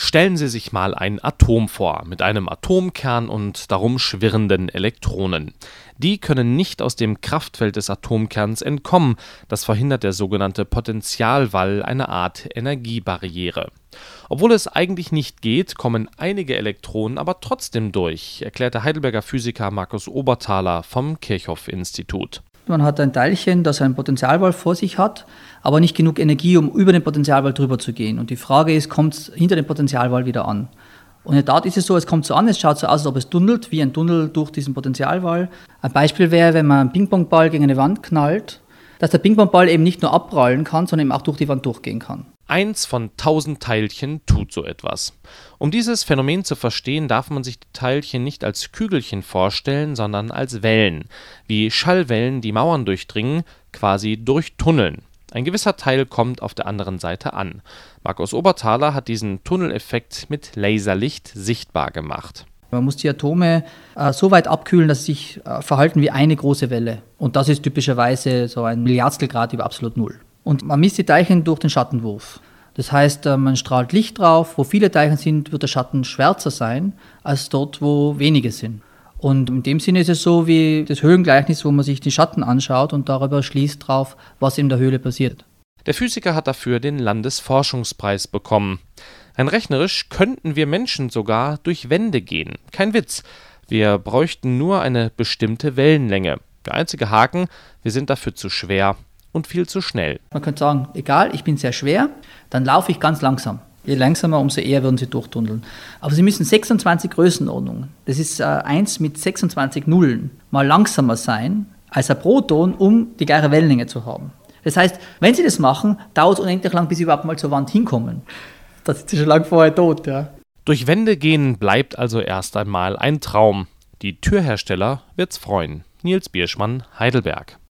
Stellen Sie sich mal ein Atom vor, mit einem Atomkern und darum schwirrenden Elektronen. Die können nicht aus dem Kraftfeld des Atomkerns entkommen. Das verhindert der sogenannte Potentialwall, eine Art Energiebarriere. Obwohl es eigentlich nicht geht, kommen einige Elektronen aber trotzdem durch, erklärte Heidelberger Physiker Markus Oberthaler vom Kirchhoff-Institut. Man hat ein Teilchen, das einen Potentialwall vor sich hat, aber nicht genug Energie, um über den Potentialwall drüber zu gehen. Und die Frage ist, kommt es hinter dem Potentialwall wieder an? Und in der Tat ist es so, es kommt so an, es schaut so aus, als ob es tunnelt, wie ein Tunnel durch diesen Potentialwall. Ein Beispiel wäre, wenn man einen Ping-Pong-Ball gegen eine Wand knallt, dass der Ping-Pong-Ball eben nicht nur abprallen kann, sondern eben auch durch die Wand durchgehen kann. Eins von 1000 Teilchen tut so etwas. Um dieses Phänomen zu verstehen, darf man sich die Teilchen nicht als Kügelchen vorstellen, sondern als Wellen, wie Schallwellen, die Mauern durchdringen, quasi durchtunneln. Ein gewisser Teil kommt auf der anderen Seite an. Markus Oberthaler hat diesen Tunneleffekt mit Laserlicht sichtbar gemacht. Man muss die Atome so weit abkühlen, dass sie sich verhalten wie eine große Welle. Und das ist typischerweise so ein Milliardstel Grad über absolut Null. Und man misst die Teilchen durch den Schattenwurf. Das heißt, man strahlt Licht drauf. Wo viele Teilchen sind, wird der Schatten schwärzer sein, als dort, wo wenige sind. Und in dem Sinne ist es so wie das Höhlengleichnis, wo man sich die Schatten anschaut und darüber schließt drauf, was in der Höhle passiert. Der Physiker hat dafür den Landesforschungspreis bekommen. Rein rechnerisch könnten wir Menschen sogar durch Wände gehen. Kein Witz. Wir bräuchten nur eine bestimmte Wellenlänge. Der einzige Haken, wir sind dafür zu schwer und viel zu schnell. Man könnte sagen, egal, ich bin sehr schwer, dann laufe ich ganz langsam. Je langsamer, umso eher würden Sie durchtunneln. Aber Sie müssen 26 Größenordnungen, das ist 1 mit 26 Nullen, mal langsamer sein als ein Proton, um die gleiche Wellenlänge zu haben. Das heißt, wenn Sie das machen, dauert es unendlich lang, bis Sie überhaupt mal zur Wand hinkommen. Da sind Sie schon lange vorher tot. Ja. Durch Wände gehen bleibt also erst einmal ein Traum. Die Türhersteller wird's freuen. Nils Bierschmann, Heidelberg.